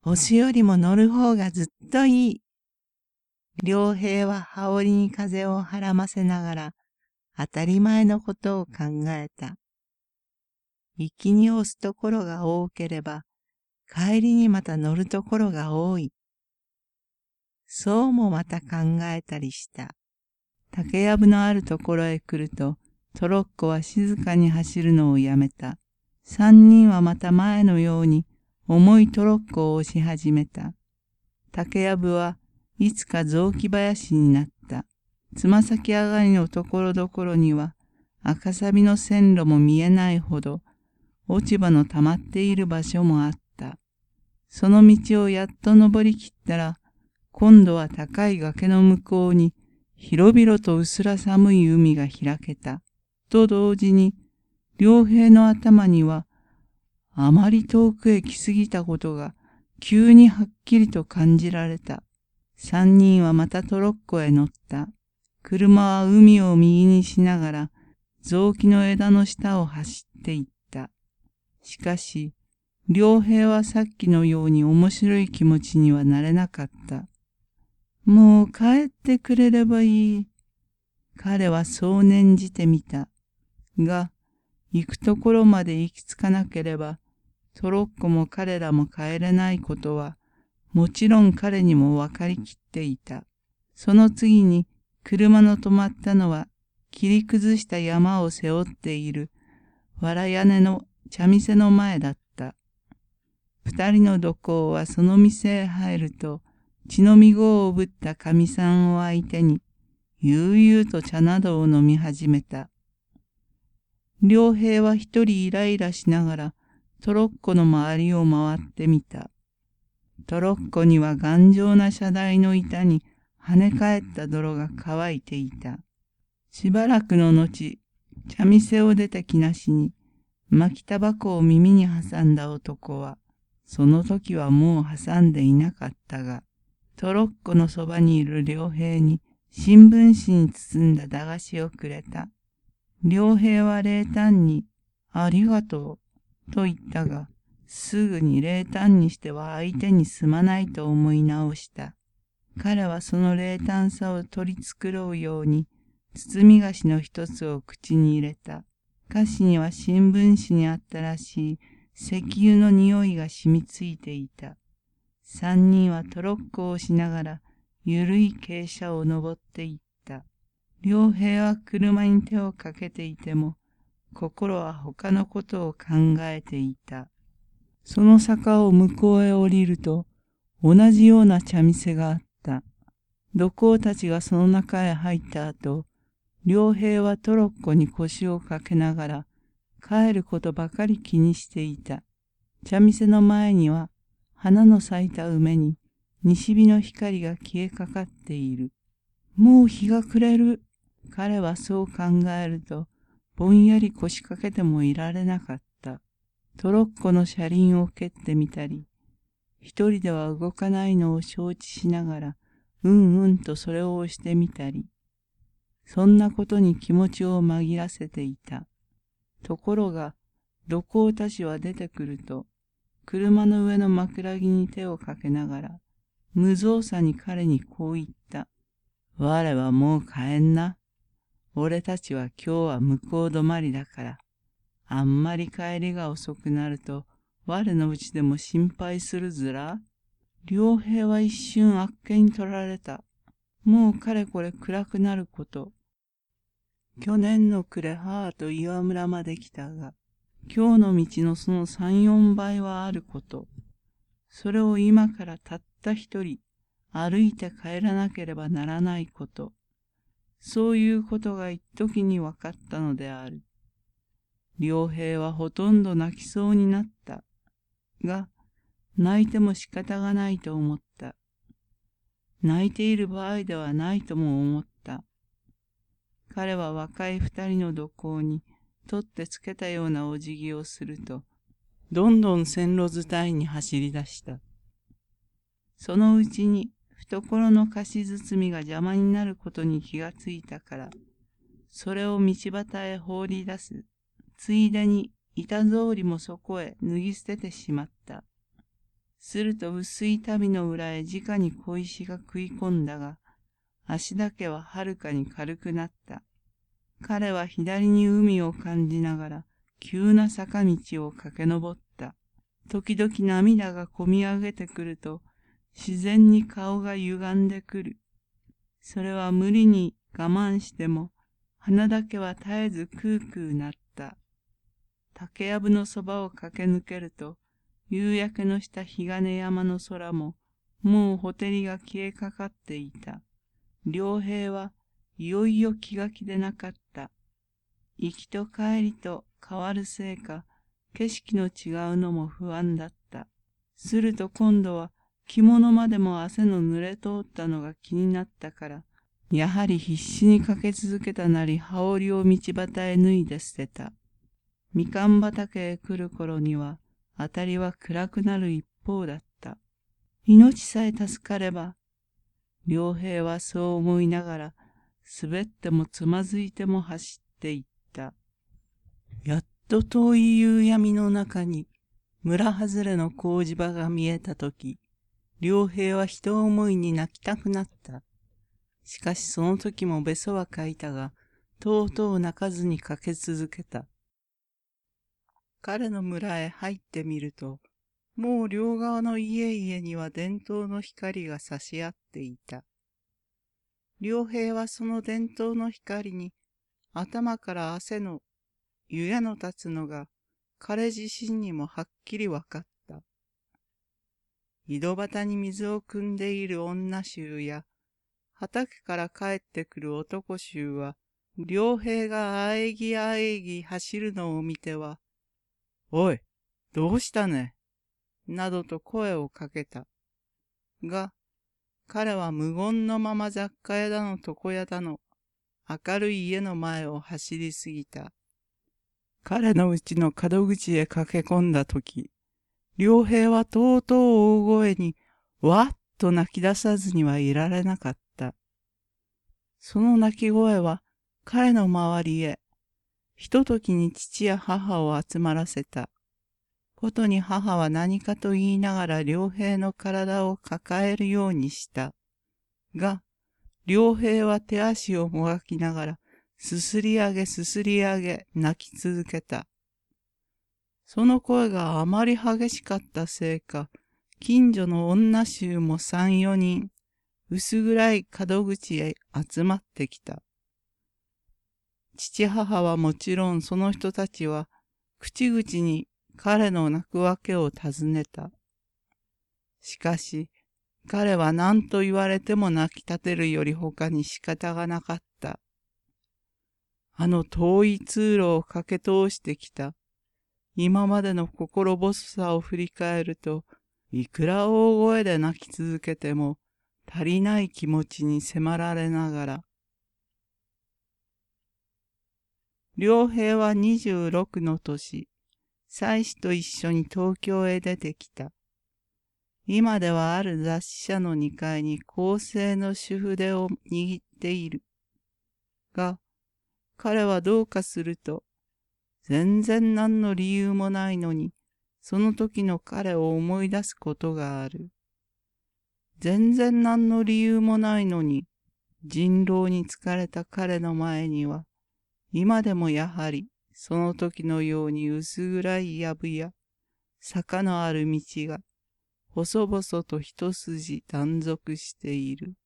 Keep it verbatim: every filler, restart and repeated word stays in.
星よりも乗る方がずっといい。良平は羽織に風をはらませながら、当たり前のことを考えた。行きに押すところが多ければ、帰りにまた乗るところが多い。そうもまた考えたりした。竹やぶのあるところへ来ると、トロッコは静かに走るのをやめた。三人はまた前のように重いトロッコを押し始めた。竹やぶはいつか雑木林になった。つま先上がりのところどころには赤錆の線路も見えないほど落ち葉の溜まっている場所もあった。その道をやっと登りきったら、今度は高い崖の向こうに広々と薄ら寒い海が開けた。と同時に、良平の頭には、あまり遠くへ来すぎたことが急にはっきりと感じられた。三人はまたトロッコへ乗った。車は海を右にしながら、雑木の枝の下を走っていった。しかし、良平はさっきのように面白い気持ちにはなれなかった。もう帰ってくれればいい。彼はそう念じてみた。が、行くところまで行き着かなければ、トロッコも彼らも帰れないことは、もちろん彼にも分かりきっていた。その次に、車の止まったのは、切り崩した山を背負っている、藁屋根の茶店の前だった。二人の土工はその店へ入ると、血のみごをぶったかみさんを相手に、悠々と茶などを飲み始めた。良平は一人イライラしながら、トロッコの周りを回ってみた。トロッコには頑丈な車台の板に跳ね返った泥が乾いていた。しばらくの後、茶店を出てきなしに、巻きタバコを耳に挟んだ男は、その時はもう挟んでいなかったが、トロッコのそばにいる良平に新聞紙に包んだ駄菓子をくれた。良平は冷淡に、ありがとう、と言ったが、すぐに冷淡にしては相手にすまないと思い直した。彼はその冷淡さを取り繕うように、包み菓子の一つを口に入れた。菓子には新聞紙にあったらしい石油の匂いが染みついていた。三人はトロッコをしながら、ゆるい傾斜を登っていった。良平は車に手をかけていても、心は他のことを考えていた。その坂を向こうへ降りると、同じような茶店があった。土工たちがその中へ入った後、良平はトロッコに腰をかけながら、帰ることばかり気にしていた。茶店の前には、花の咲いた梅に西日の光が消えかかっている。もう日が暮れる。彼はそう考えると、ぼんやり腰掛けてもいられなかった。トロッコの車輪を蹴ってみたり、一人では動かないのを承知しながら、うんうんとそれを押してみたり、そんなことに気持ちを紛らせていた。ところが、土工たちは出てくると、車の上の枕木に手をかけながら、無造作に彼にこう言った。我はもう帰んな。俺たちは今日は向こう止まりだから、あんまり帰りが遅くなると、我のうちでも心配するずら。良平は一瞬あっけに取られた。もうかれこれ暗くなること。去年の暮れ母と岩村まで来たが、今日の道のその三四倍はあること。それを今からたった一人歩いて帰らなければならないこと。そういうことが一時に分かったのである。良平はほとんど泣きそうになった。が、泣いても仕方がないと思った。泣いている場合ではないとも思った。彼は若い二人の土工に取ってつけたようなお辞儀をすると、どんどん線路伝いに走り出した。そのうちに懐の菓子包みが邪魔になることに気がついたから、それを道端へ放り出す。ついでに板草履もそこへ脱ぎ捨ててしまった。 すると薄い足袋の裏へ直に小石が食い込んだが、足だけははるかに軽くなった。彼は左に海を感じながら、急な坂道を駆け上った。時々涙がこみ上げてくると、自然に顔が歪んでくる。それは無理に我慢しても、鼻だけは絶えずクークー鳴った。竹やぶのそばを駆け抜けると、夕焼けのした日金山の空も、もうほてりが消えかかっていた。良平はいよいよ気が気でなかった。行きと帰りと変わるせいか、景色の違うのも不安だった。すると今度は着物までも汗の濡れ通ったのが気になったから、やはり必死にかけ続けたなり羽織を道端へ脱いで捨てた。みかん畑へ来る頃には、あたりは暗くなる一方だった。命さえ助かれば、良平はそう思いながら、滑ってもつまずいても走っていった。やっと遠い夕闇の中に、村外れの工事場が見えたとき、良平は一思いに泣きたくなった。しかしその時もべそはかいたが、とうとう泣かずにかけ続けた。彼の村へ入ってみると、もう両側の家々には電灯の光が差し合っていた。良平はその電灯の光に頭から汗の湯やの立つのが彼自身にもはっきりわかった。井戸端に水を汲んでいる女衆や畑から帰ってくる男衆は良平があえぎあえぎ走るのを見ては、おい、どうしたねなどと声をかけた。が、彼は無言のまま雑貨屋だの床屋だの、明るい家の前を走りすぎた。彼のうちの門口へ駆け込んだとき、良平はとうとう大声に、わっと泣き出さずにはいられなかった。その泣き声は彼の周りへ、ひとときに父や母を集まらせた。ことに母は何かと言いながら良平の体を抱えるようにした。が、良平は手足をもがきながら、すすり上げすすり上げ泣き続けた。その声があまり激しかったせいか、近所の女衆も三、四人、薄暗い門口へ集まってきた。父母はもちろんその人たちは、口々に彼の泣くわけを尋ねた。しかし、彼は何と言われても泣き立てるより他に仕方がなかった。あの遠い通路を駆け通してきた。今までの心細さを振り返ると、いくら大声で泣き続けても足りない気持ちに迫られながら。良平は二十六の年、妻子と一緒に東京へ出てきた。今ではある雑誌社の二階に厚生の主筆を握っている。が、彼はどうかすると、全然何の理由もないのに、その時の彼を思い出すことがある。全然何の理由もないのに、人狼に疲れた彼の前には、今でもやはり、その時のように薄暗い藪や、坂のある道が、細々と一筋断続している。